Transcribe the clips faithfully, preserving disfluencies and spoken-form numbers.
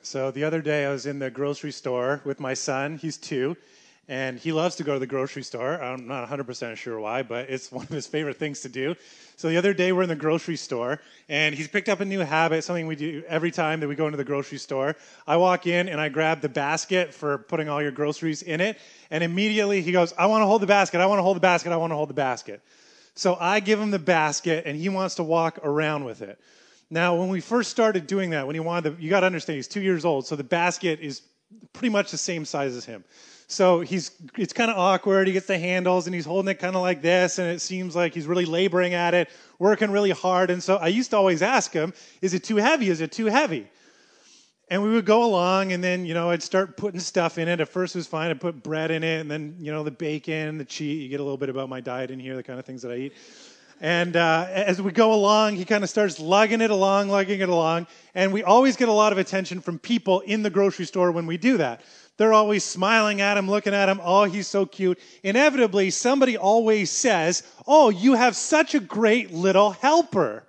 So the other day I was in the grocery store with my son. He's two, and he loves to go to the grocery store. I'm not one hundred percent sure why, but it's one of his favorite things to do. So the other day we're in the grocery store, and he's picked up a new habit, something we do every time that we go into the grocery store. I walk in, and I grab the basket for putting all your groceries in it, and immediately he goes, I want to hold the basket, I want to hold the basket, I want to hold the basket. So I give him the basket, and he wants to walk around with it. Now, when we first started doing that, when he wanted to, you got to understand, he's two years old, so the basket is pretty much the same size as him. So he's it's kind of awkward. He gets the handles, and he's holding it kind of like this, and it seems like he's really laboring at it, working really hard. And so I used to always ask him, is it too heavy? Is it too heavy? And we would go along, and then, you know, I'd start putting stuff in it. At first it was fine. I'd put bread in it, and then, you know, the bacon, the cheese. You get a little bit about my diet in here, the kind of things that I eat. And uh, as we go along, he kind of starts lugging it along, lugging it along. And we always get a lot of attention from people in the grocery store when we do that. They're always smiling at him, looking at him. Oh, he's so cute. Inevitably, somebody always says, oh, you have such a great little helper.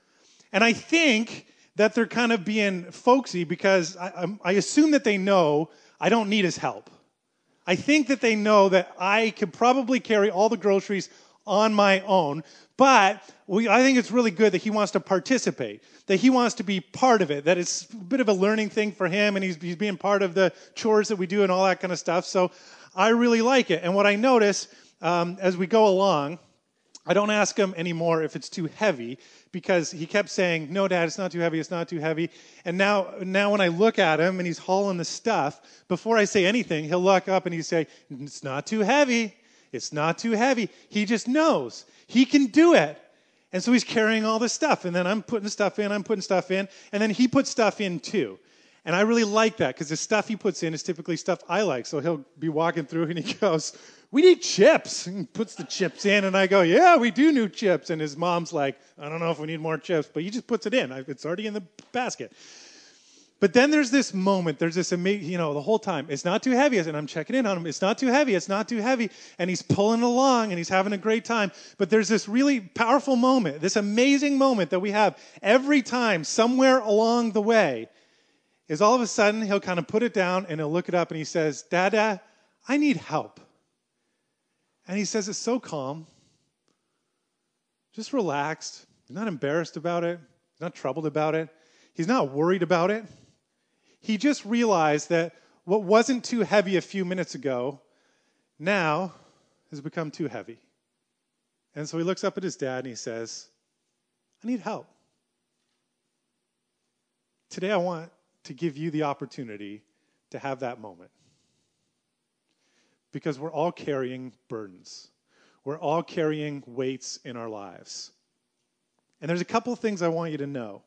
And I think that they're kind of being folksy because I, I assume that they know I don't need his help. I think that they know that I could probably carry all the groceries on my own, but we, I think it's really good that he wants to participate, that he wants to be part of it, that it's a bit of a learning thing for him, and he's, he's being part of the chores that we do and all that kind of stuff. So I really like it. And what I notice um, as we go along, I don't ask him anymore if it's too heavy, because he kept saying, no, Dad, it's not too heavy, it's not too heavy. And now, now when I look at him and he's hauling the stuff, before I say anything, he'll look up and he'll say, it's not too heavy. It's not too heavy. He just knows. He can do it. And so he's carrying all this stuff. And then I'm putting stuff in, I'm putting stuff in. And then he puts stuff in too. And I really like that because the stuff he puts in is typically stuff I like. So he'll be walking through and he goes, we need chips. And he puts the chips in and I go, yeah, we do need chips. And his mom's like, I don't know if we need more chips, but he just puts it in. It's already in the basket. But then there's this moment, there's this amazing, you know, the whole time, it's not too heavy, and I'm checking in on him, it's not too heavy, it's not too heavy, and he's pulling along, and he's having a great time. But there's this really powerful moment, this amazing moment that we have every time, somewhere along the way, is all of a sudden, he'll kind of put it down, and he'll look it up, and he says, Dada, I need help. And he says it so calm, just relaxed, he's not embarrassed about it, he's not troubled about it, he's not worried about it. He just realized that what wasn't too heavy a few minutes ago now has become too heavy. And so he looks up at his dad and he says, I need help. Today I want to give you the opportunity to have that moment. Because we're all carrying burdens. We're all carrying weights in our lives. And there's a couple of things I want you to know.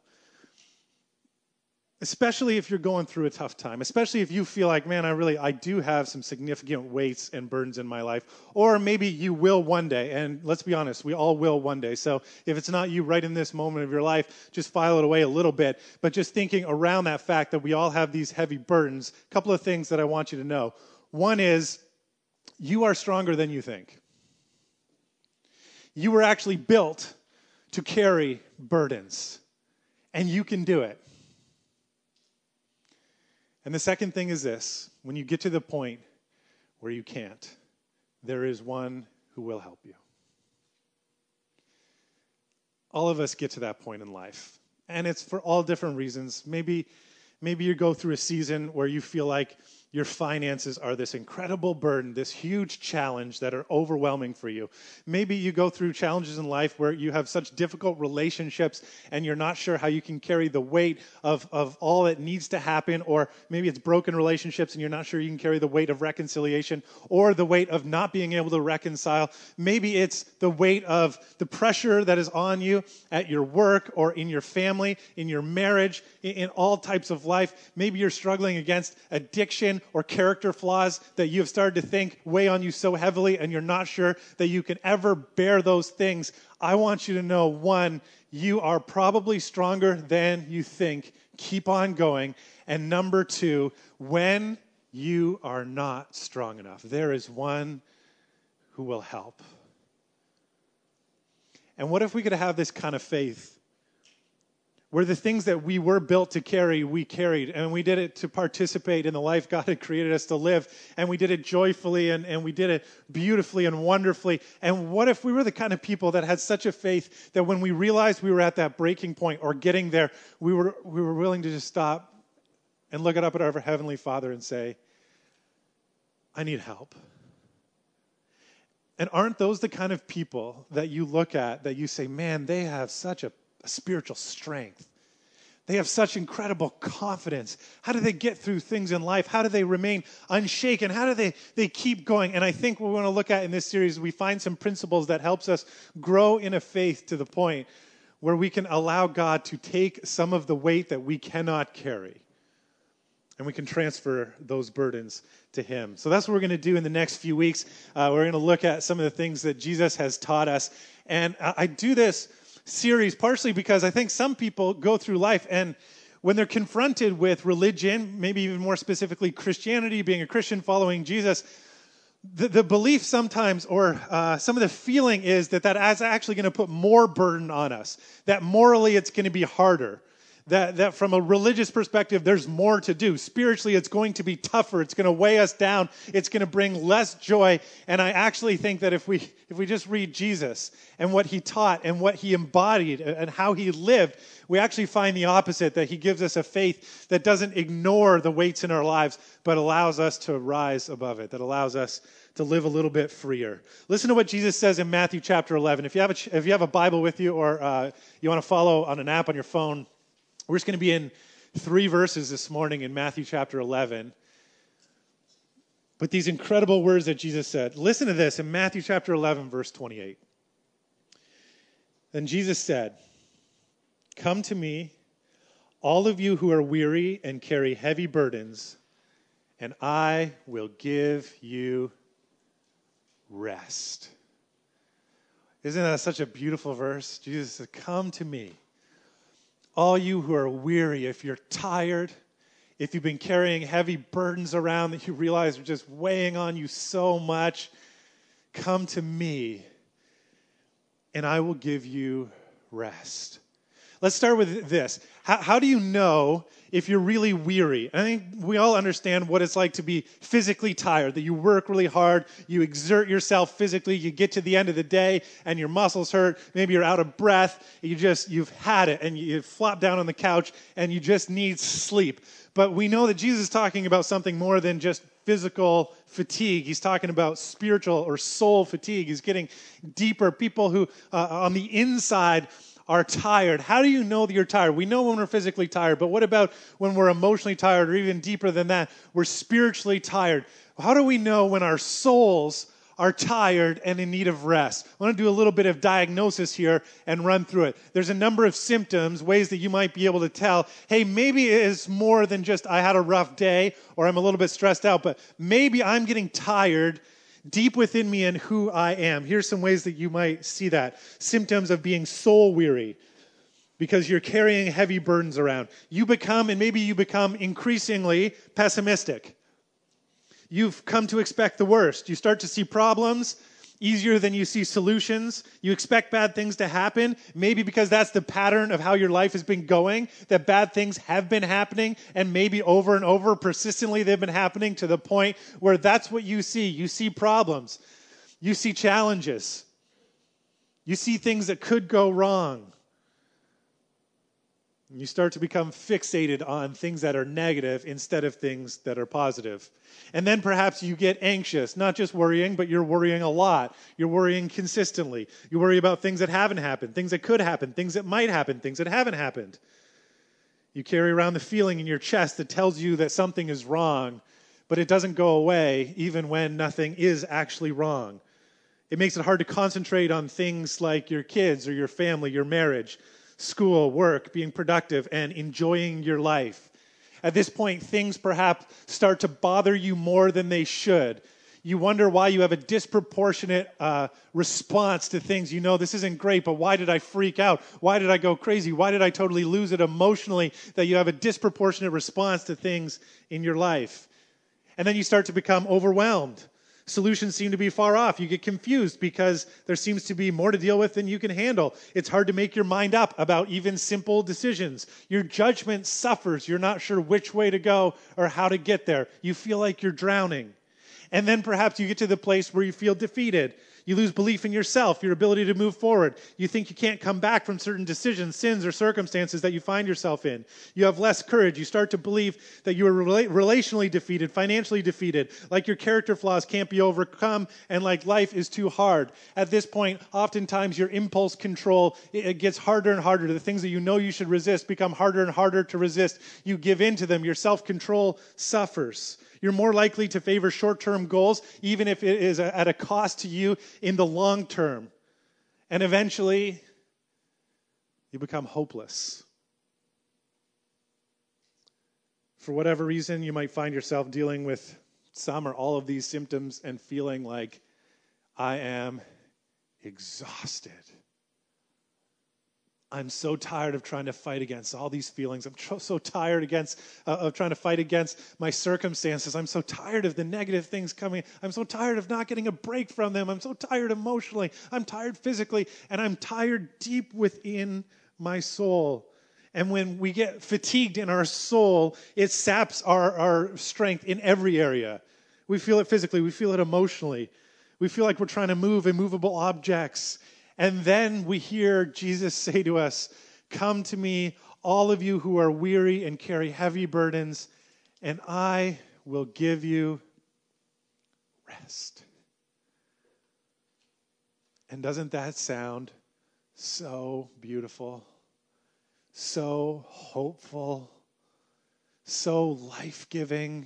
Especially if you're going through a tough time, especially if you feel like, man, I really, I do have some significant weights and burdens in my life, or maybe you will one day, and let's be honest, we all will one day. So if it's not you right in this moment of your life, just file it away a little bit, but just thinking around that fact that we all have these heavy burdens, a couple of things that I want you to know. One is, you are stronger than you think. You were actually built to carry burdens, and you can do it. And the second thing is this, when you get to the point where you can't, there is one who will help you. All of us get to that point in life, and it's for all different reasons. Maybe, maybe you go through a season where you feel like your finances are this incredible burden, this huge challenge that are overwhelming for you. Maybe you go through challenges in life where you have such difficult relationships and you're not sure how you can carry the weight of, of all that needs to happen, or maybe it's broken relationships and you're not sure you can carry the weight of reconciliation or the weight of not being able to reconcile. Maybe it's the weight of the pressure that is on you at your work or in your family, in your marriage, in, in all types of life. Maybe you're struggling against addiction or character flaws that you have started to think weigh on you so heavily and you're not sure that you can ever bear those things. I want you to know, one, you are probably stronger than you think. Keep on going. And number two, when you are not strong enough, there is one who will help. And what if we could have this kind of faith where the things that we were built to carry, we carried, and we did it to participate in the life God had created us to live, and we did it joyfully, and, and we did it beautifully and wonderfully. And what if we were the kind of people that had such a faith that when we realized we were at that breaking point or getting there, we were we were willing to just stop and look it up at our Heavenly Father and say, I need help. And aren't those the kind of people that you look at, that you say, man, they have such a, a spiritual strength. They have such incredible confidence. How do they get through things in life? How do they remain unshaken? How do they, they keep going? And I think what we want to look at in this series, we find some principles that helps us grow in a faith to the point where we can allow God to take some of the weight that we cannot carry. And we can transfer those burdens to him. So that's what we're going to do in the next few weeks. Uh, we're going to look at some of the things that Jesus has taught us. And I, I do this series partially because I think some people go through life and when they're confronted with religion, maybe even more specifically Christianity, being a Christian following Jesus, the, the belief sometimes or uh, some of the feeling is that that is actually going to put more burden on us, that morally it's going to be harder. That, that from a religious perspective, there's more to do. Spiritually, it's going to be tougher. It's going to weigh us down. It's going to bring less joy. And I actually think that if we if we just read Jesus and what he taught and what he embodied and how he lived, we actually find the opposite, that he gives us a faith that doesn't ignore the weights in our lives, but allows us to rise above it, that allows us to live a little bit freer. Listen to what Jesus says in Matthew chapter eleven. If you have a, if you have a Bible with you or uh, you want to follow on an app on your phone, we're just going to be in three verses this morning in Matthew chapter eleven. But these incredible words that Jesus said. Listen to this in Matthew chapter eleven, verse twenty-eight. Then Jesus said, "Come to me, all of you who are weary and carry heavy burdens, and I will give you rest." Isn't that such a beautiful verse? Jesus said, "Come to me. All you who are weary, if you're tired, if you've been carrying heavy burdens around that you realize are just weighing on you so much, come to me, and I will give you rest." Let's start with this. How, how do you know if you're really weary? I think we all understand what it's like to be physically tired, that you work really hard, you exert yourself physically, you get to the end of the day and your muscles hurt, maybe you're out of breath, you just, you've had it and you flop down on the couch and you just need sleep. But we know that Jesus is talking about something more than just physical fatigue. He's talking about spiritual or soul fatigue. He's getting deeper. People who uh, on the inside are tired. How do you know that you're tired? We know when we're physically tired, but what about when we're emotionally tired, or even deeper than that, we're spiritually tired? How do we know when our souls are tired and in need of rest? I want to do a little bit of diagnosis here and run through it. There's a number of symptoms, ways that you might be able to tell, hey, maybe it's more than just I had a rough day or I'm a little bit stressed out, but maybe I'm getting tired deep within me and who I am. Here's some ways that you might see that. Symptoms of being soul weary because you're carrying heavy burdens around. You become, and maybe you become increasingly pessimistic. You've come to expect the worst. You start to see problems easier than you see solutions. You expect bad things to happen, maybe because that's the pattern of how your life has been going, that bad things have been happening, and maybe over and over, persistently, they've been happening to the point where that's what you see. You see problems. You see challenges. You see things that could go wrong. And you start to become fixated on things that are negative instead of things that are positive. And then perhaps you get anxious, not just worrying, but you're worrying a lot. You're worrying consistently. You worry about things that haven't happened, things that could happen, things that might happen, things that haven't happened. You carry around the feeling in your chest that tells you that something is wrong, but it doesn't go away even when nothing is actually wrong. It makes it hard to concentrate on things like your kids or your family, your marriage, school, work, being productive, and enjoying your life. At this point, things perhaps start to bother you more than they should. You wonder why you have a disproportionate uh, response to things. You know, this isn't great, but why did I freak out? Why did I go crazy? Why did I totally lose it emotionally? That you have a disproportionate response to things in your life. And then you start to become overwhelmed. Solutions seem to be far off. You get confused because there seems to be more to deal with than you can handle. It's hard to make your mind up about even simple decisions. Your judgment suffers. You're not sure which way to go or how to get there. You feel like you're drowning. And then perhaps you get to the place where you feel defeated. You lose belief in yourself, your ability to move forward. You think you can't come back from certain decisions, sins, or circumstances that you find yourself in. You have less courage. You start to believe that you are rela- relationally defeated, financially defeated, like your character flaws can't be overcome, and like life is too hard. At this point, oftentimes your impulse control, it, it gets harder and harder. The things that you know you should resist become harder and harder to resist. You give in to them. Your self-control suffers. You're more likely to favor short-term goals, even if it is at a cost to you in the long term. And eventually, you become hopeless. For whatever reason, you might find yourself dealing with some or all of these symptoms and feeling like, I am exhausted. I'm so tired of trying to fight against all these feelings. I'm tr- so tired against uh, of trying to fight against my circumstances. I'm so tired of the negative things coming. I'm so tired of not getting a break from them. I'm so tired emotionally. I'm tired physically. And I'm tired deep within my soul. And when we get fatigued in our soul, it saps our, our strength in every area. We feel it physically. We feel it emotionally. We feel like we're trying to move immovable objects. And then we hear Jesus say to us, come to me, all of you who are weary and carry heavy burdens, and I will give you rest. And doesn't that sound so beautiful, so hopeful, so life-giving?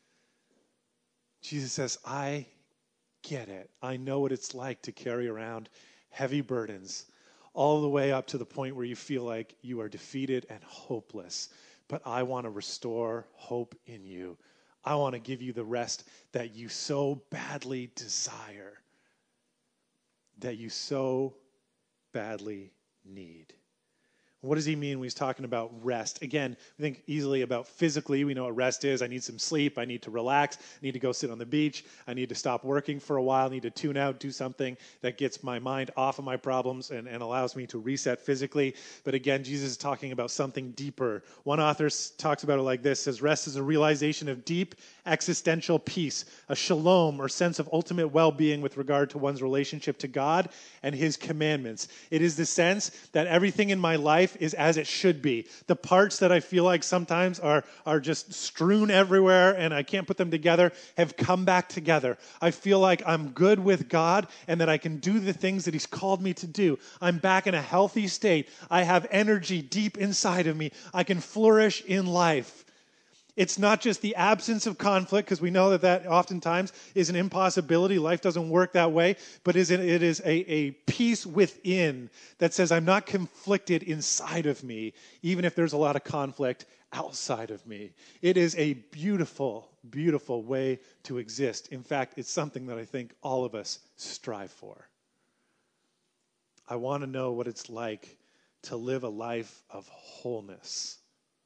Jesus says, I get it. I know what it's like to carry around heavy burdens, all the way up to the point where you feel like you are defeated and hopeless. But I want to restore hope in you. I want to give you the rest that you so badly desire, that you so badly need. What does he mean when he's talking about rest? Again, we think easily about physically. We know what rest is. I need some sleep. I need to relax. I need to go sit on the beach. I need to stop working for a while. I need to tune out, do something that gets my mind off of my problems and, and allows me to reset physically. But again, Jesus is talking about something deeper. One author talks about it like this, says, rest is a realization of deep existential peace, a shalom or sense of ultimate well-being with regard to one's relationship to God and his commandments. It is the sense that everything in my life is as it should be. The parts that I feel like sometimes are, are just strewn everywhere and I can't put them together have come back together. I feel like I'm good with God and that I can do the things that he's called me to do. I'm back in a healthy state. I have energy deep inside of me. I can flourish in life. It's not just the absence of conflict, because we know that that oftentimes is an impossibility. Life doesn't work that way. But it is a, a peace within that says I'm not conflicted inside of me, even if there's a lot of conflict outside of me. It is a beautiful, beautiful way to exist. In fact, it's something that I think all of us strive for. I want to know what it's like to live a life of wholeness,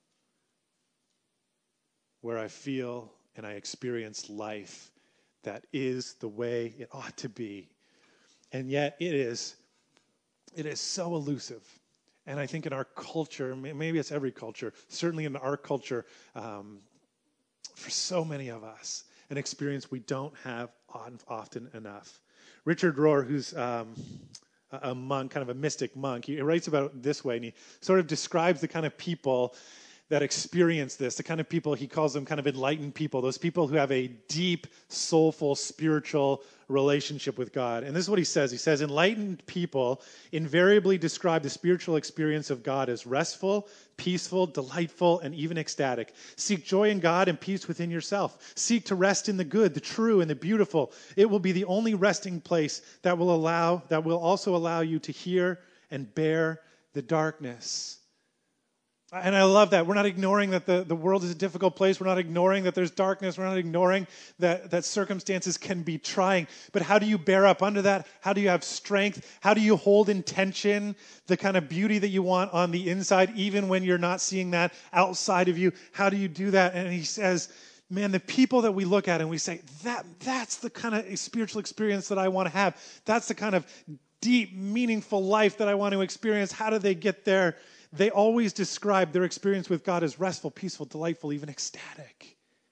where I feel and I experience life that is the way it ought to be. And yet it is, it is so elusive. And I think in our culture, maybe it's every culture, certainly in our culture, um, for so many of us, an experience we don't have often enough. Richard Rohr, who's um, a monk, kind of a mystic monk, he writes about it this way, and he sort of describes the kind of people that experience this, the kind of people, he calls them kind of enlightened people, those people who have a deep, soulful, spiritual relationship with God. And this is what he says. He says, enlightened people invariably describe the spiritual experience of God as restful, peaceful, delightful, and even ecstatic. Seek joy in God and peace within yourself. Seek to rest in the good, the true, and the beautiful. It will be the only resting place that will allow, that will also allow you to hear and bear the darkness. And I love that. We're not ignoring that the, the world is a difficult place. We're not ignoring that there's darkness. We're not ignoring that, that circumstances can be trying. But how do you bear up under that? How do you have strength? How do you hold in tension the kind of beauty that you want on the inside, even when you're not seeing that outside of you? How do you do that? And he says, Man, the people that we look at and we say, that that's the kind of spiritual experience that I want to have. That's the kind of deep, meaningful life that I want to experience. How do they get there? They always describe their experience with God as restful, peaceful, delightful, even ecstatic.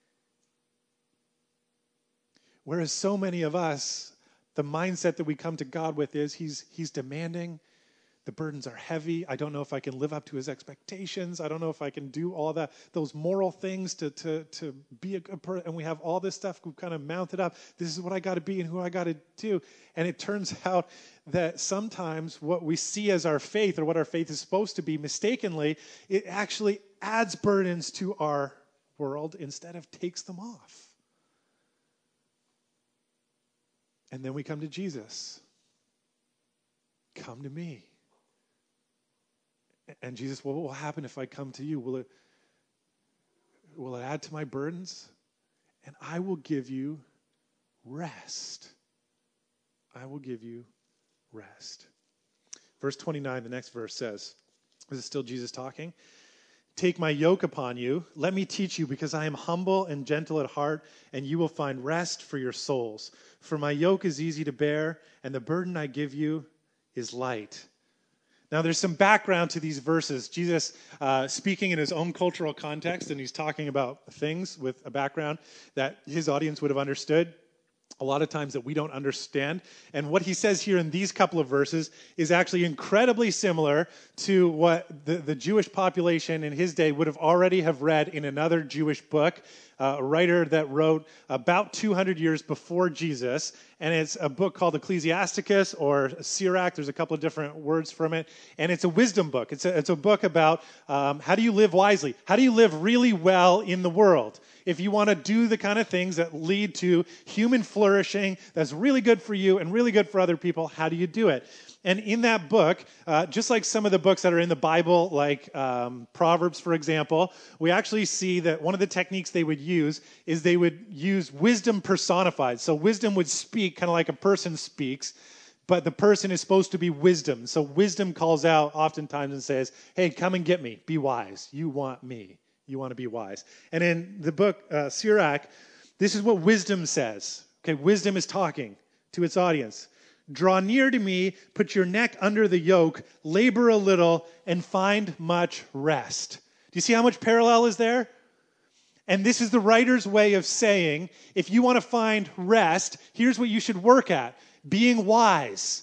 Whereas so many of us, the mindset that we come to God with is he's, he's demanding. The burdens are heavy. I don't know if I can live up to his expectations. I don't know if I can do all that, those moral things to, to, to be a good person. And we have all this stuff we've kind of mounted up. This is what I got to be and who I got to do. And it turns out that sometimes what we see as our faith or what our faith is supposed to be mistakenly, it actually adds burdens to our world instead of takes them off. And then we come to Jesus. Come to me. And Jesus, well, what will happen if I come to you? Will it, will it add to my burdens? And I will give you rest. I will give you rest. Verse twenty-nine, the next verse says, this is still Jesus talking. Take my yoke upon you. Let me teach you, because I am humble and gentle at heart, and you will find rest for your souls. For my yoke is easy to bear, and the burden I give you is light. Now, there's some background to these verses. Jesus uh, speaking in his own cultural context, and he's talking about things with a background that his audience would have understood. A lot of times that we don't understand. And what he says here in these couple of verses is actually incredibly similar to what the, the Jewish population in his day would have already have read in another Jewish book, uh, a writer that wrote about two hundred years before Jesus. And it's a book called Ecclesiasticus or Sirach. There's a couple of different words from it. And it's a wisdom book. It's a, it's a book about um, how do you live wisely? How do you live really well in the world? If you want to do the kind of things that lead to human flourishing, that's really good for you and really good for other people, how do you do it? And in that book, uh, just like some of the books that are in the Bible, like um, Proverbs, for example, we actually see that one of the techniques they would use is they would use wisdom personified. So wisdom would speak kind of like a person speaks, but the person is supposed to be wisdom. So wisdom calls out oftentimes and says, hey, come and get me. Be wise. You want me. You want to be wise. And in the book, uh, Sirach, this is what wisdom says. Okay, wisdom is talking to its audience. Draw near to me, put your neck under the yoke, labor a little, and find much rest. Do you see how much parallel is there? And this is the writer's way of saying, if you want to find rest, here's what you should work at. Being wise.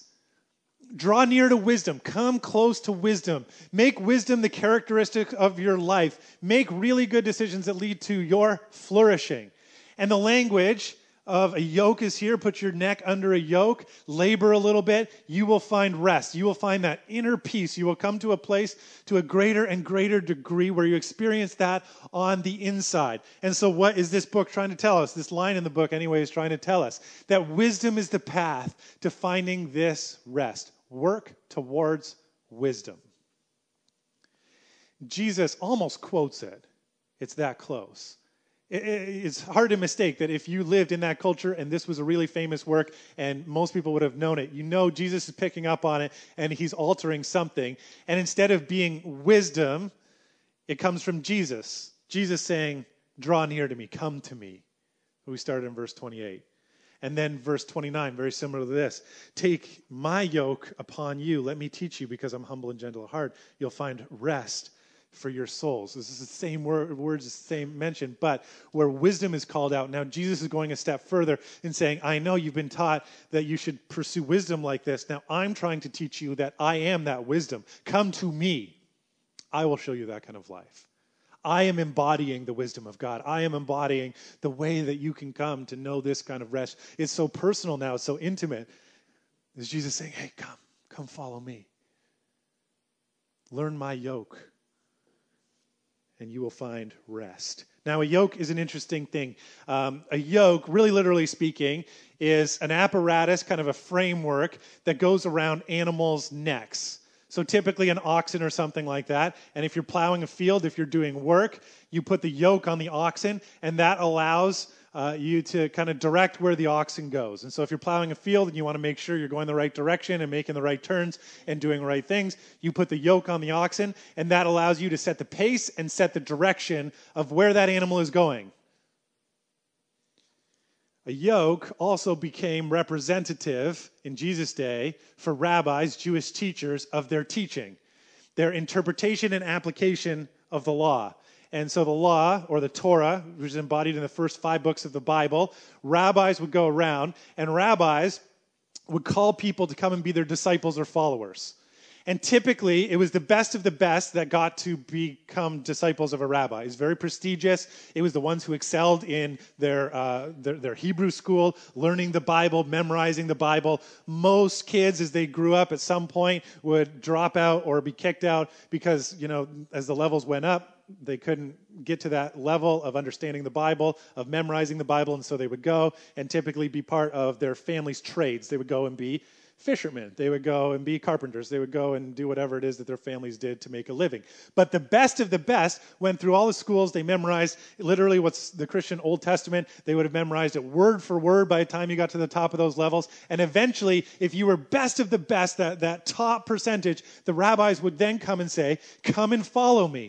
Draw near to wisdom. Come close to wisdom. Make wisdom the characteristic of your life. Make really good decisions that lead to your flourishing. And the language of a yoke is here. Put your neck under a yoke. Labor a little bit. You will find rest. You will find that inner peace. You will come to a place to a greater and greater degree where you experience that on the inside. And so what is this book trying to tell us? This line in the book anyway is trying to tell us that wisdom is the path to finding this rest. Work towards wisdom. Jesus almost quotes it. It's that close. It's hard to mistake that if you lived in that culture and this was a really famous work and most people would have known it, you know Jesus is picking up on it and he's altering something. And instead of being wisdom, it comes from Jesus. Jesus saying, draw near to me, come to me. We started in verse twenty-eight. And then verse twenty-nine, very similar to this. Take my yoke upon you. Let me teach you, because I'm humble and gentle at heart. You'll find rest for your souls. This is the same word, words, the same mention, but where wisdom is called out. Now, Jesus is going a step further in saying, I know you've been taught that you should pursue wisdom like this. Now, I'm trying to teach you that I am that wisdom. Come to me. I will show you that kind of life. I am embodying the wisdom of God. I am embodying the way that you can come to know this kind of rest. It's so personal now. It's so intimate. Is Jesus saying, hey, come, come follow me. Learn my yoke, and you will find rest. Now, a yoke is an interesting thing. Um, a yoke, really literally speaking, is an apparatus, kind of a framework that goes around animals' necks. So typically an oxen or something like that. And if you're plowing a field, if you're doing work, you put the yoke on the oxen, and that allows uh, you to kind of direct where the oxen goes. And so if you're plowing a field and you want to make sure you're going the right direction and making the right turns and doing the right things, you put the yoke on the oxen, and that allows you to set the pace and set the direction of where that animal is going. A yoke also became representative in Jesus' day for rabbis, Jewish teachers, of their teaching, their interpretation and application of the law. And so the law, or the Torah, which is embodied in the first five books of the Bible, rabbis would go around, and rabbis would call people to come and be their disciples or followers. And typically, it was the best of the best that got to become disciples of a rabbi. It's very prestigious. It was the ones who excelled in their, uh, their, their Hebrew school, learning the Bible, memorizing the Bible. Most kids, as they grew up, at some point would drop out or be kicked out because, you know, as the levels went up, they couldn't get to that level of understanding the Bible, of memorizing the Bible, and so they would go and typically be part of their family's trades. They would go and be fishermen. They would go and be carpenters. They would go and do whatever it is that their families did to make a living. But the best of the best went through all the schools. They memorized literally what's the Christian Old Testament. They would have memorized it word for word by the time you got to the top of those levels. And eventually, if you were best of the best, that, that top percentage, the rabbis would then come and say, "Come and follow me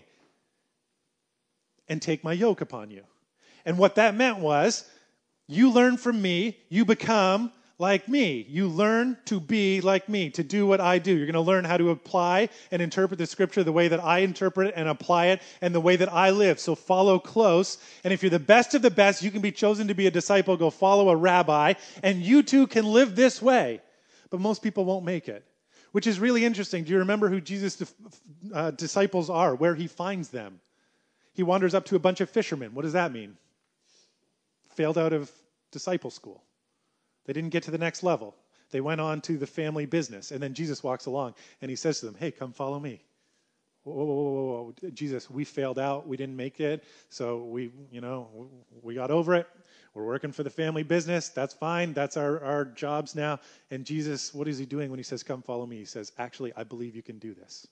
and take my yoke upon you." And what that meant was, you learn from me, you become like me. You learn to be like me, to do what I do. You're going to learn how to apply and interpret the scripture the way that I interpret it and apply it and the way that I live. So follow close. And if you're the best of the best, you can be chosen to be a disciple. Go follow a rabbi, and you too can live this way. But most people won't make it, which is really interesting. Do you remember who Jesus' uh, disciples are, where he finds them? He wanders up to a bunch of fishermen. What does that mean? Failed out of disciple school. They didn't get to the next level. They went on to the family business. And then Jesus walks along and he says to them, "Hey, come follow me." Whoa, whoa, whoa, whoa, whoa. Jesus, we failed out. We didn't make it. So we, you know, we got over it. We're working for the family business. That's fine. That's our, our jobs now. And Jesus, what is he doing when he says, "Come follow me"? He says, "Actually, I believe you can do this.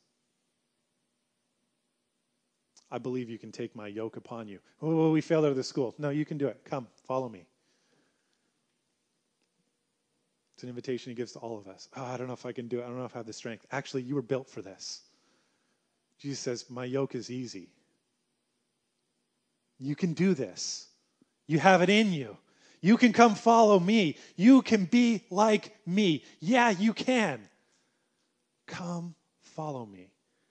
I believe you can take my yoke upon you." "Oh, we failed out of the school." "No, you can do it. Come, follow me." It's an invitation he gives to all of us. "Oh, I don't know if I can do it. I don't know if I have the strength." Actually, you were built for this. Jesus says, "My yoke is easy. You can do this. You have it in you. You can come follow me. You can be like me. Yeah, you can. Come follow me."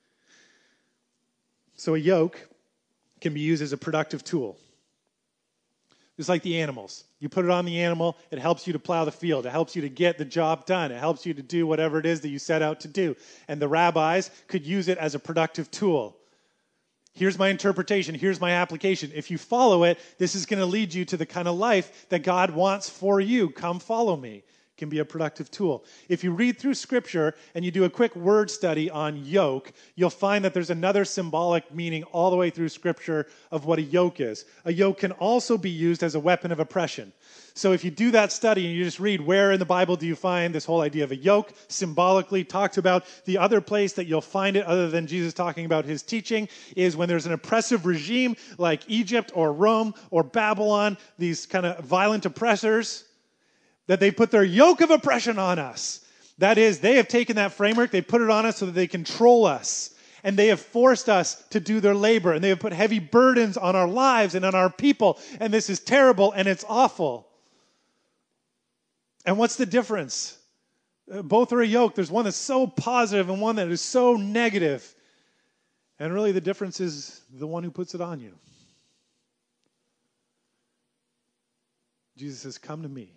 So a yoke can be used as a productive tool. Just like the animals. You put it on the animal, it helps you to plow the field. It helps you to get the job done. It helps you to do whatever it is that you set out to do. And the rabbis could use it as a productive tool. Here's my interpretation. Here's my application. If you follow it, this is going to lead you to the kind of life that God wants for you. Come follow me. Can be a productive tool. If you read through Scripture and you do a quick word study on yoke, you'll find that there's another symbolic meaning all the way through Scripture of what a yoke is. A yoke can also be used as a weapon of oppression. So if you do that study and you just read where in the Bible do you find this whole idea of a yoke symbolically talked about, the other place that you'll find it other than Jesus talking about his teaching is when there's an oppressive regime like Egypt or Rome or Babylon, these kind of violent oppressors, that they put their yoke of oppression on us. That is, they have taken that framework, they put it on us so that they control us. And they have forced us to do their labor. And they have put heavy burdens on our lives and on our people. And this is terrible and it's awful. And what's the difference? Both are a yoke. There's one that's so positive and one that is so negative. And really the difference is the one who puts it on you. Jesus says, "Come to me.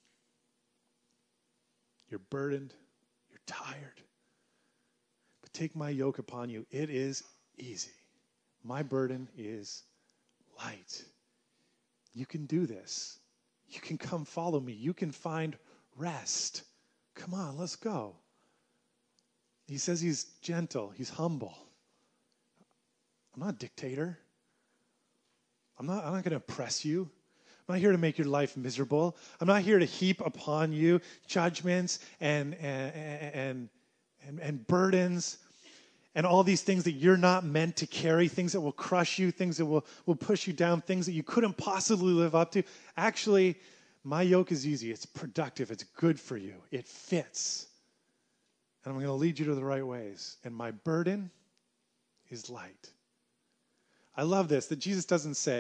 You're burdened, you're tired, but take my yoke upon you. It is easy. My burden is light. You can do this. You can come follow me. You can find rest. Come on, let's go." He says he's gentle, he's humble. I'm not a dictator. I'm not, I'm not going to oppress you. I'm not here to make your life miserable. I'm not here to heap upon you judgments and and and and, and burdens and all these things that you're not meant to carry, things that will crush you, things that will, will push you down, things that you couldn't possibly live up to. Actually, my yoke is easy. It's productive. It's good for you. It fits. And I'm going to lead you to the right ways. And my burden is light. I love this, that Jesus doesn't say,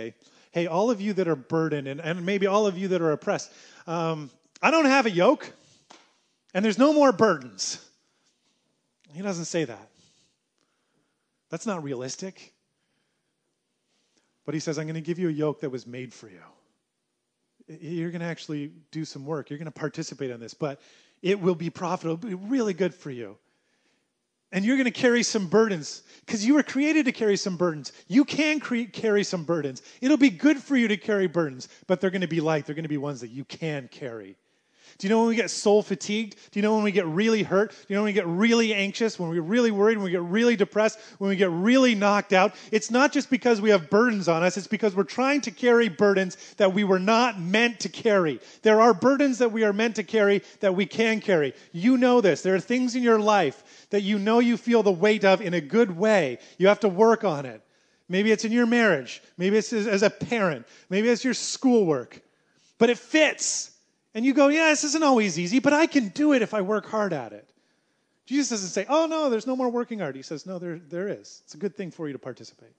Hey, all of you that are burdened, and, and maybe all of you that are oppressed, um, I don't have a yoke, and there's no more burdens. He doesn't say that. That's not realistic. But he says, I'm going to give you a yoke that was made for you. You're going to actually do some work. You're going to participate in this, but it will be profitable. It'll be really good for you. And you're going to carry some burdens because you were created to carry some burdens. You can cre- carry some burdens. It'll be good for you to carry burdens, but they're going to be light. They're going to be ones that you can carry. Do you know when we get soul fatigued? Do you know when we get really hurt? Do you know when we get really anxious, when we're really worried, when we get really depressed, when we get really knocked out? It's not just because we have burdens on us. It's because we're trying to carry burdens that we were not meant to carry. There are burdens that we are meant to carry that we can carry. You know this. There are things in your life that you know you feel the weight of in a good way. You have to work on it. Maybe it's in your marriage. Maybe it's as a parent. Maybe it's your schoolwork. But it fits. And you go, yeah, this isn't always easy, but I can do it if I work hard at it. Jesus doesn't say, oh, no, there's no more working hard. He says, no, there, there is. It's a good thing for you to participate.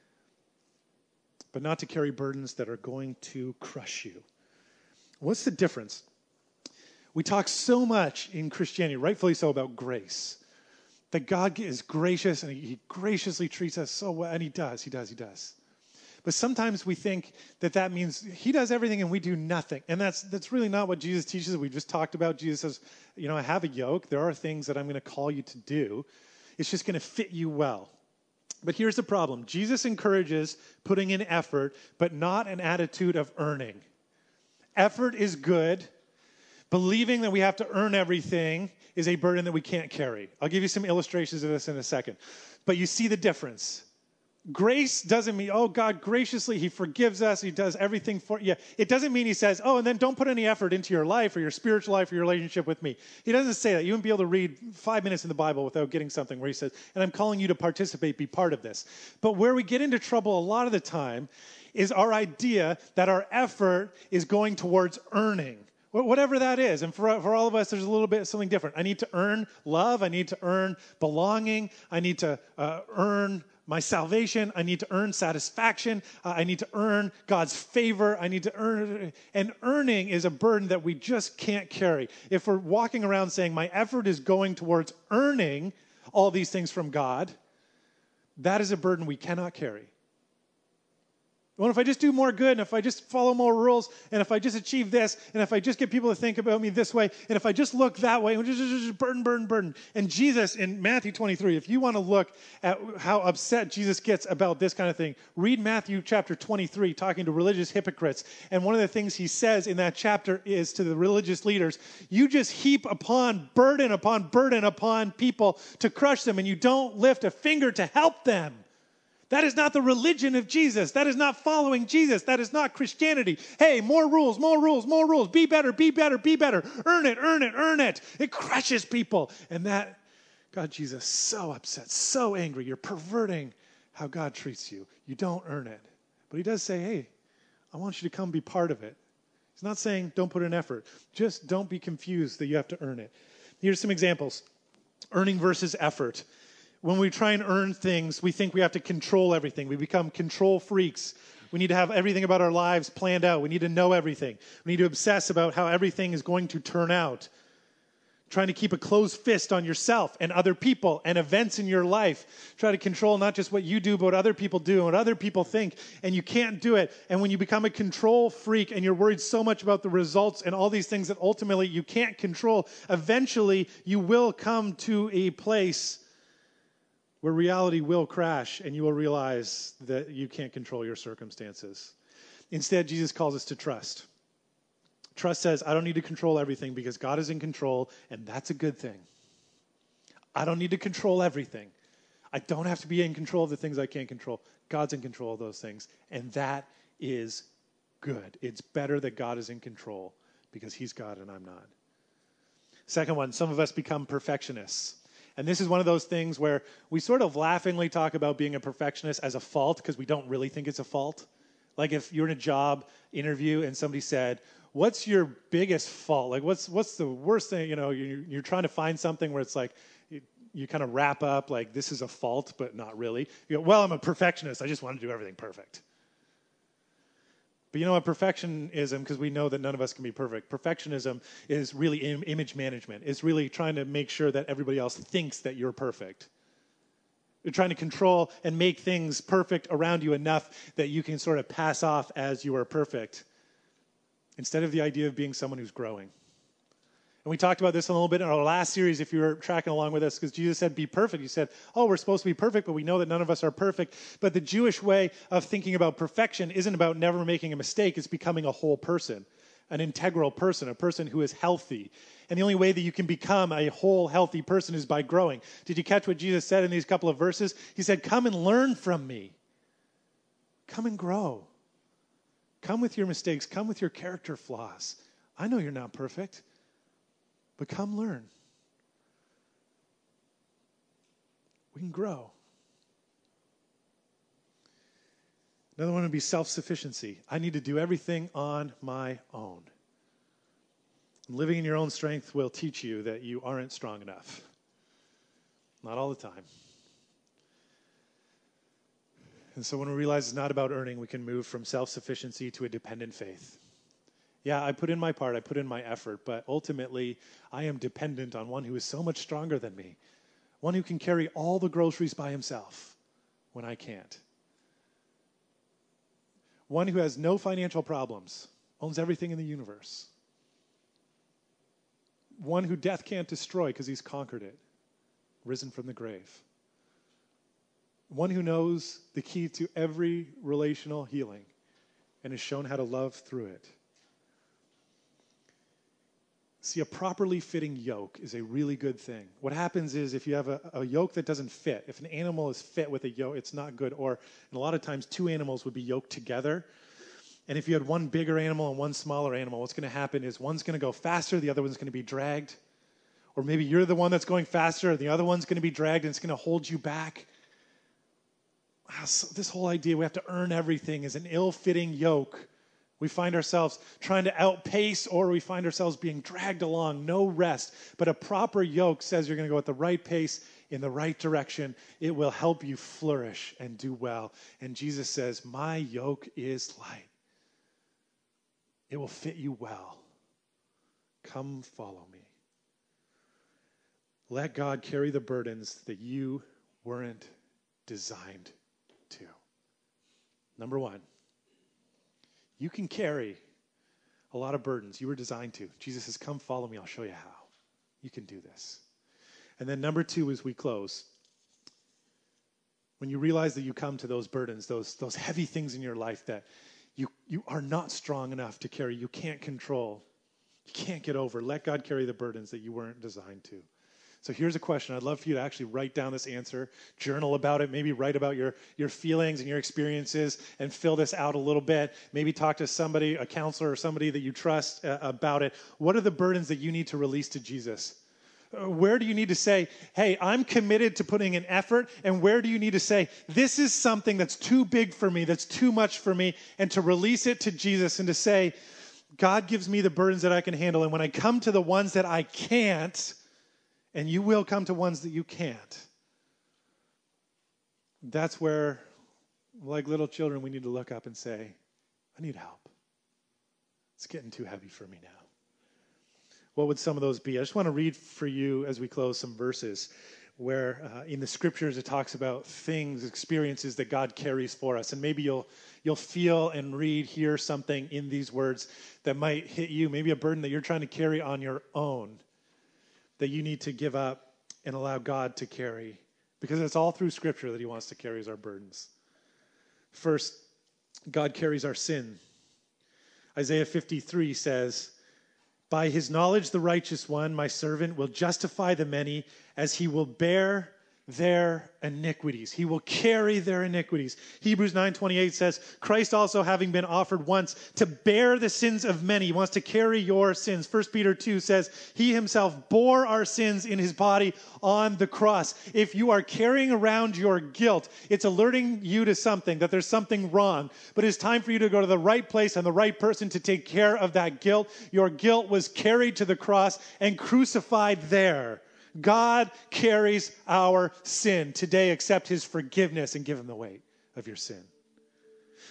But not to carry burdens that are going to crush you. What's the difference? We talk so much in Christianity, rightfully so, about grace. That God is gracious and he graciously treats us so well. And he does, he does, he does. But sometimes we think that that means he does everything and we do nothing. And that's that's really not what Jesus teaches. We just talked about. Jesus says, you know, I have a yoke. There are things that I'm going to call you to do. It's just going to fit you well. But here's the problem. Jesus encourages putting in effort, but not an attitude of earning. Effort is good. Believing that we have to earn everything is a burden that we can't carry. I'll give you some illustrations of this in a second. But you see the difference. Grace doesn't mean, oh, God graciously, he forgives us, he does everything for you. It doesn't mean he says, oh, and then don't put any effort into your life or your spiritual life or your relationship with me. He doesn't say that. You wouldn't be able to read five minutes in the Bible without getting something where he says, and I'm calling you to participate, be part of this. But where we get into trouble a lot of the time is our idea that our effort is going towards earning. Whatever that is. And for, for all of us, there's a little bit of something different. I need to earn love. I need to earn belonging. I need to uh, earn my salvation. I need to earn satisfaction. Uh, I need to earn God's favor. I need to earn. And earning is a burden that we just can't carry. If we're walking around saying my effort is going towards earning all these things from God, that is a burden we cannot carry. Well, if I just do more good, and if I just follow more rules, and if I just achieve this, and if I just get people to think about me this way, and if I just look that way, and just, just, just burden, burden, burden. And Jesus in Matthew twenty-three, if you want to look at how upset Jesus gets about this kind of thing, read Matthew chapter twenty-three, talking to religious hypocrites. And one of the things he says in that chapter is to the religious leaders, you just heap upon burden upon burden upon people to crush them, and you don't lift a finger to help them. That is not the religion of Jesus. That is not following Jesus. That is not Christianity. Hey, more rules, more rules, more rules. Be better, be better, be better. Earn it, earn it, earn it. It crushes people. And that, God, Jesus, so upset, so angry. You're perverting how God treats you. You don't earn it. But he does say, hey, I want you to come be part of it. He's not saying don't put in effort. Just don't be confused that you have to earn it. Here's some examples. Earning versus effort. When we try and earn things, we think we have to control everything. We become control freaks. We need to have everything about our lives planned out. We need to know everything. We need to obsess about how everything is going to turn out. Trying to keep a closed fist on yourself and other people and events in your life. Try to control not just what you do, but what other people do and what other people think. And you can't do it. And when you become a control freak and you're worried so much about the results and all these things that ultimately you can't control, eventually you will come to a place where reality will crash and you will realize that you can't control your circumstances. Instead, Jesus calls us to trust. Trust says, I don't need to control everything because God is in control, and that's a good thing. I don't need to control everything. I don't have to be in control of the things I can't control. God's in control of those things, and that is good. It's better that God is in control because he's God and I'm not. Second one, some of us become perfectionists. And this is one of those things where we sort of laughingly talk about being a perfectionist as a fault because we don't really think it's a fault. Like if you're in a job interview and somebody said, what's your biggest fault? Like what's what's the worst thing? You know, you're, you're trying to find something where it's like you, you kind of wrap up like this is a fault, but not really. You go, well, I'm a perfectionist. I just want to do everything perfect. But you know what? Perfectionism, because we know that none of us can be perfect, perfectionism is really Im- image management. It's really trying to make sure that everybody else thinks that you're perfect. You're trying to control and make things perfect around you enough that you can sort of pass off as you are perfect, instead of the idea of being someone who's growing. And we talked about this a little bit in our last series, if you were tracking along with us, because Jesus said, be perfect. He said, oh, we're supposed to be perfect, but we know that none of us are perfect. But the Jewish way of thinking about perfection isn't about never making a mistake. It's becoming a whole person, an integral person, a person who is healthy. And the only way that you can become a whole, healthy person is by growing. Did you catch what Jesus said in these couple of verses? He said, come and learn from me. Come and grow. Come with your mistakes. Come with your character flaws. I know you're not perfect. But come learn. We can grow. Another one would be self-sufficiency. I need to do everything on my own. Living in your own strength will teach you that you aren't strong enough. Not all the time. And so when we realize it's not about earning, we can move from self-sufficiency to a dependent faith. Yeah, I put in my part, I put in my effort, but ultimately I am dependent on one who is so much stronger than me, one who can carry all the groceries by himself when I can't, one who has no financial problems, owns everything in the universe, one who death can't destroy because he's conquered it, risen from the grave, one who knows the key to every relational healing and has shown how to love through it. See, a properly fitting yoke is a really good thing. What happens is if you have a, a yoke that doesn't fit, if an animal is fit with a yoke, it's not good. Or and a lot of times two animals would be yoked together. And if you had one bigger animal and one smaller animal, what's going to happen is one's going to go faster, the other one's going to be dragged. Or maybe you're the one that's going faster, and the other one's going to be dragged, and it's going to hold you back. So this whole idea we have to earn everything is an ill-fitting yoke. We find ourselves trying to outpace, or we find ourselves being dragged along, no rest. But a proper yoke says you're going to go at the right pace, in the right direction. It will help you flourish and do well. And Jesus says, my yoke is light. It will fit you well. Come follow me. Let God carry the burdens that you weren't designed to. Number one. You can carry a lot of burdens. You were designed to. Jesus says, come follow me. I'll show you how. You can do this. And then number two, as we close, when you realize that you come to those burdens, those, those heavy things in your life that you, you are not strong enough to carry, you can't control, you can't get over, let God carry the burdens that you weren't designed to. So here's a question. I'd love for you to actually write down this answer, journal about it, maybe write about your, your feelings and your experiences and fill this out a little bit. Maybe talk to somebody, a counselor or somebody that you trust uh, about it. What are the burdens that you need to release to Jesus? Uh, where do you need to say, hey, I'm committed to putting an effort, and where do you need to say, this is something that's too big for me, that's too much for me, and to release it to Jesus and to say, God gives me the burdens that I can handle, and when I come to the ones that I can't, and you will come to ones that you can't. That's where, like little children, we need to look up and say, I need help. It's getting too heavy for me now. What would some of those be? I just want to read for you as we close some verses where uh, in the scriptures it talks about things, experiences that God carries for us. And maybe you'll you'll feel and read, hear something in these words that might hit you, maybe a burden that you're trying to carry on your own, that you need to give up and allow God to carry. Because it's all through Scripture that he wants to carry our burdens. First, God carries our sin. Isaiah fifty-three says, by his knowledge the righteous one, my servant, will justify the many, as he will bear their iniquities. He will carry their iniquities. Hebrews nine twenty-eight says, Christ also having been offered once to bear the sins of many. He wants to carry your sins. First Peter two says, he himself bore our sins in his body on the cross. If you are carrying around your guilt, it's alerting you to something, that there's something wrong. But it's time for you to go to the right place and the right person to take care of that guilt. Your guilt was carried to the cross and crucified there. God carries our sin. Today, accept his forgiveness and give him the weight of your sin.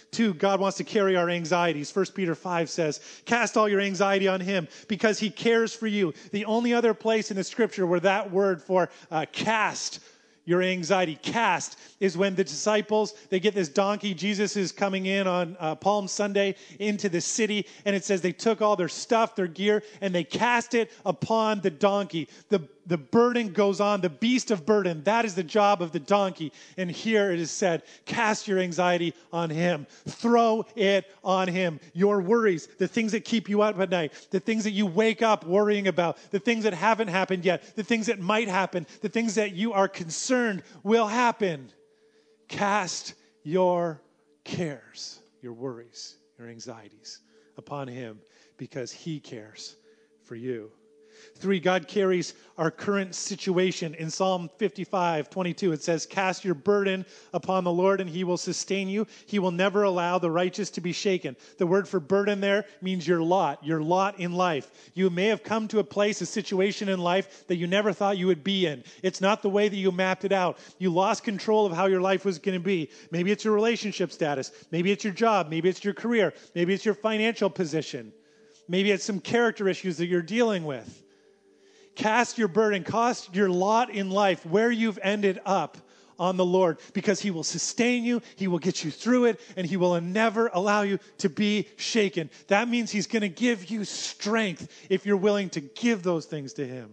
Two, God wants to carry our anxieties. First Peter five says, cast all your anxiety on him because he cares for you. The only other place in the scripture where that word for uh, cast your anxiety, cast, is when the disciples, they get this donkey. Jesus is coming in on uh, Palm Sunday into the city, and it says they took all their stuff, their gear, and they cast it upon the donkey. The, the burden goes on, the beast of burden. That is the job of the donkey. And here it is said, cast your anxiety on him. Throw it on him. Your worries, the things that keep you up at night, the things that you wake up worrying about, the things that haven't happened yet, the things that might happen, the things that you are concerned will happen. Cast your cares, your worries, your anxieties upon him because he cares for you. Three, God carries our current situation. In Psalm fifty-five, twenty-two, it says, cast your burden upon the Lord and he will sustain you. He will never allow the righteous to be shaken. The word for burden there means your lot, your lot in life. You may have come to a place, a situation in life that you never thought you would be in. It's not the way that you mapped it out. You lost control of how your life was going to be. Maybe it's your relationship status. Maybe it's your job. Maybe it's your career. Maybe it's your financial position. Maybe it's some character issues that you're dealing with. Cast your burden, cast your lot in life, where you've ended up, on the Lord, because he will sustain you, he will get you through it, and he will never allow you to be shaken. That means he's going to give you strength if you're willing to give those things to him.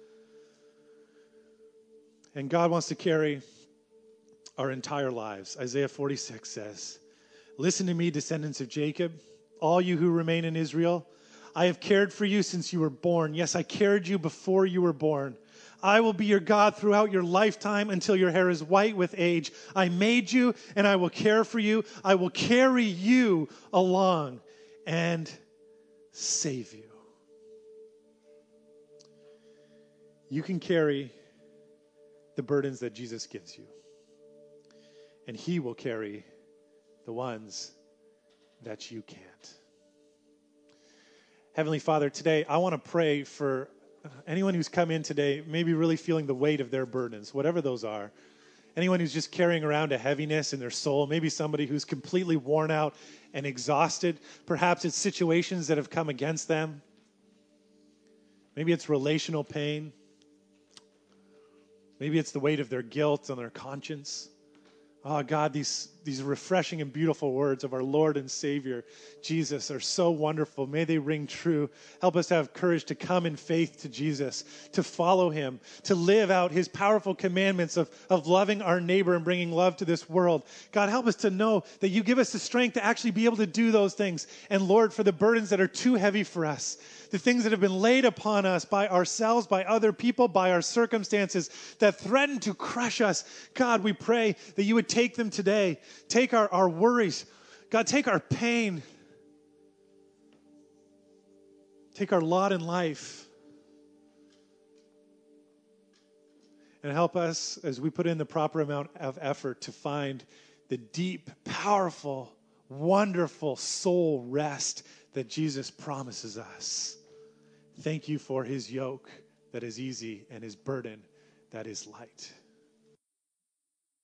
And God wants to carry our entire lives. Isaiah forty-six says, listen to me, descendants of Jacob, all you who remain in Israel. I have cared for you since you were born. Yes, I carried you before you were born. I will be your God throughout your lifetime until your hair is white with age. I made you and I will care for you. I will carry you along and save you. You can carry the burdens that Jesus gives you. And he will carry the ones that you can't. Heavenly Father, today I want to pray for anyone who's come in today, maybe really feeling the weight of their burdens, whatever those are. Anyone who's just carrying around a heaviness in their soul, maybe somebody who's completely worn out and exhausted. Perhaps it's situations that have come against them. Maybe it's relational pain. Maybe it's the weight of their guilt on their conscience. Oh, God, these, these refreshing and beautiful words of our Lord and Savior, Jesus, are so wonderful. May they ring true. Help us to have courage to come in faith to Jesus, to follow him, to live out his powerful commandments of, of loving our neighbor and bringing love to this world. God, help us to know that you give us the strength to actually be able to do those things. And Lord, for the burdens that are too heavy for us, the things that have been laid upon us by ourselves, by other people, by our circumstances that threaten to crush us, God, we pray that you would take them today. Take our, our worries. God, take our pain. Take our lot in life. And help us as we put in the proper amount of effort to find the deep, powerful, wonderful soul rest that Jesus promises us. Thank you for his yoke that is easy and his burden that is light.